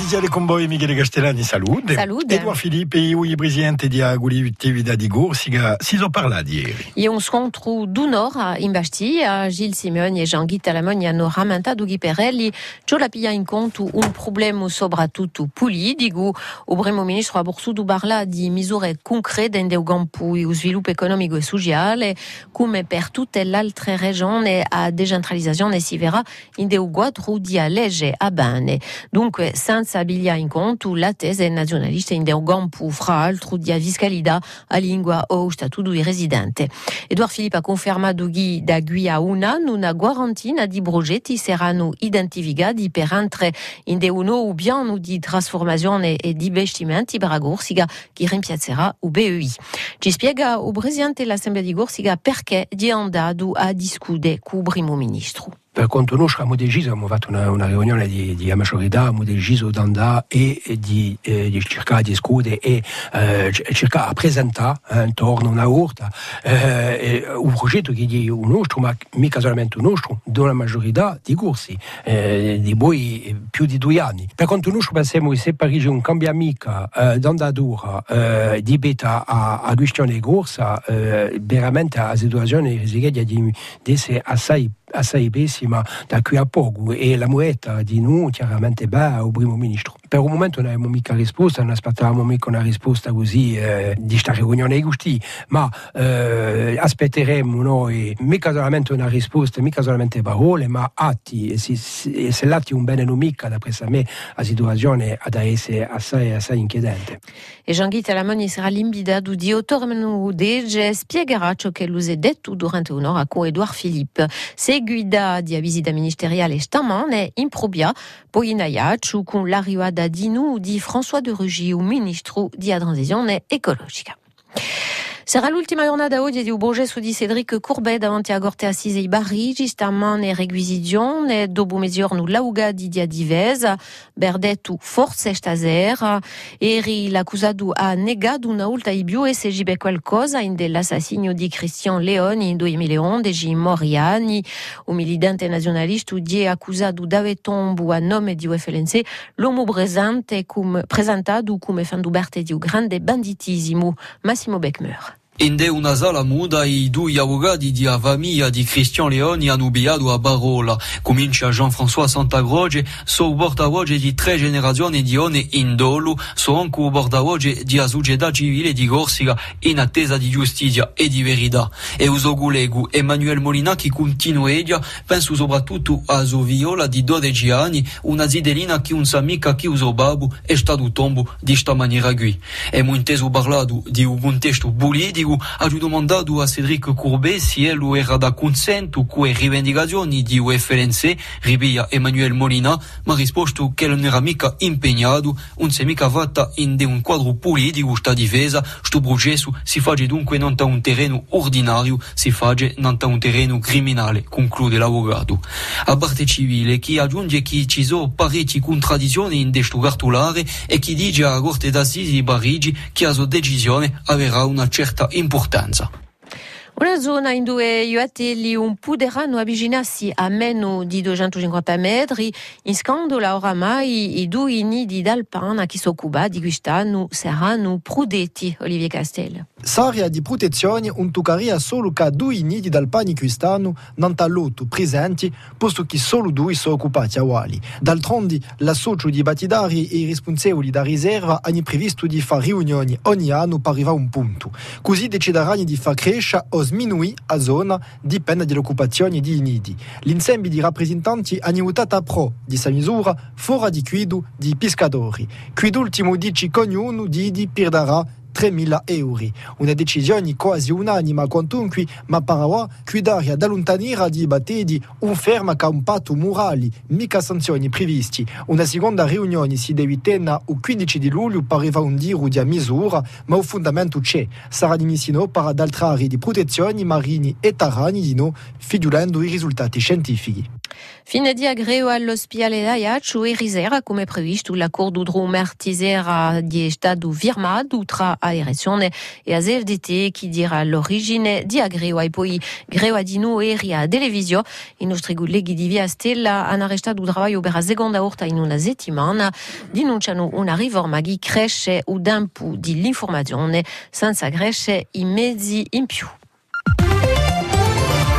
Iniziale con voi Michele Castellani, salute. Salute. Edouard Philippe, io i presidente di Agulività di Gorsiga, si sono parlati ieri. E un scontro d'un'ora in Bastia, Gilles Simeoni e Jean-Guy Talamoni hanno rammentato che per elli ciò la piglia in conto un problema soprattutto politico. Il primo ministro ha borsuto parla di misure concrete nel campo dello sviluppo economico e sociale, come per tutte le altre regioni a decentralizzazione si verrà in dei quadri di legge a bene. Dunque, senza piglia in conto la tesi nazionalista in dei campo fra l'altro di fiscalità a lingua o statuto di residente. Edouard Philippe ha confermato che da qui a un anno una quarantina di progetti saranno identificati per entrare in un nuovo piano di trasformazione e di investimenti per Gorsiga che rimpiazzerà il BEI. Ci spiega il presidente dell'Assemblea di Gorsiga perché è andato a discutere con il primo ministro. Per conto nostro abbiamo deciso, abbiamo fatto una riunione di maggiorità, abbiamo deciso di andare e di cercare di discutere e cercare di presentare intorno a una volta un progetto che è un nostro, ma mica solamente un nostro, della maggiorità di corsi, di voi più di 2 anni. Per conto nostro pensiamo che se Parigi un cambiamica d'andatura di beta a questione di corsa, veramente la situazione rischia di essere assai pessima da qui a poco e la moneta di noi chiaramente va al primo ministro. Per un momento non abbiamo mica risposta, non aspettavamo mica una risposta così di sta riunione di gusti, ma aspetteremo noi mica solamente una risposta, mica solamente parole, ma atti. E se l'atti un bene non mica, da a me la situazione ad essere assai inquietante. E Jean-Guy Talamoni sarà l'invitato di Otormeno Dege, spiegherà ciò che lui ha detto durante un'ora con Edouard Philippe. Seguida di visita ministeriale stamane in Probia, poi in Aiaccio con l'arrivata di nous di François de Rugy, il ministro di transizione ecologica. Sarà l'ultima giornata oggi di un processo di Cédric Courbet davanti a Corte Assise di Parigi, stamane requisizione, dopo mezzogiorno l'auga di dia divesa, Berdetto forse stasera, eri l'accusato ha negato una volta di più e se gibe qualcosa in dell'assassinio di Christian Leoni in 2011 in Moriani, un militante nazionalista di accusato d'aver tombo a nome di UFLNC, l'uomo presentato come fanduberte di un grande banditismo, Massimo Beckmer. In una sala muda i 2 avvocati di famiglia di Christian Leoni hanno ubbiato a parola. Comincia Jean-François Santagroge, so portavoce di 3 generazioni di donne in dolo, so anche portavoce di società civile di Corsica in attesa di giustizia e di verità. E uso collega Emmanuel Molina che continua ella, penso soprattutto a sua viola di 12 anni, una zidelina che un sa mica che uso babu è stato tombo di sta maniera qui. E mu inteso parlato di un contesto politico, ha domandato a Cédric Courbet se lui era da consento con le rivendicazioni di UFLNC, ripia Emmanuel Molina, ma ha risposto che non era mica impegnato, non si è mica fatta in un quadro politico sta difesa, sto processo si fa dunque non da un terreno ordinario, si fa non da un terreno criminale, conclude l'avvocato. A parte civile, chi aggiunge che ci sono parecchie contraddizioni in questo cartolare e chi dice a Corte d'Assisi di Parigi che la sua decisione avrà una certa importanza. Una zona in cui gli atelli un potranno avvicinarsi a meno di 250 metri, in scandola oramai i 2 nidi d'alpana che si occupa di quest'anno saranno protetti, Olivier Castel. S'area di protezione un toccaria solo che 2 nidi d'alpani quest'anno non tal'otto presenti, posto che solo 2 sono occupati a Wali. D'altronde, l'associo di battidari e i responsabili da riserva hanno previsto di fare riunioni ogni anno per arrivare a un punto. Così decideranno di far crescere o sminuire a zona dipende dall'occupazione di nidi. L'insieme di rappresentanti hanno votato a pro di questa misura fuori di quido di pescatori. Quid'ultimo dice che ognuno di perderà 3.000 euro. Una decisione quasi unanima quantunque, ma parawa cuidare ad allontanare di battedi un ferma che ha un patto morale, mica sanzioni previsti. Una seconda riunione si deve tenere il 15 di luglio per arrivare a un tiro di misura, ma il fondamento c'è. Sarà dimissino per ad altre aree di protezione marini e terreni di no, figliolando i risultati scientifici. Fine di agreo all'ospedale d'Ajaccio e risera come previsto l'accordo dro martisera di stato firmato tra Aerezione e ASFDT che dirà l'origine di agreo e poi greo adino e ria televisio. I nostri colleghi di Via Stella hanno arrestato il lavoro per la seconda volta in una settimana, denunciano una riforma che cresce il tempo dell'informazione senza crescere i mezzi in più.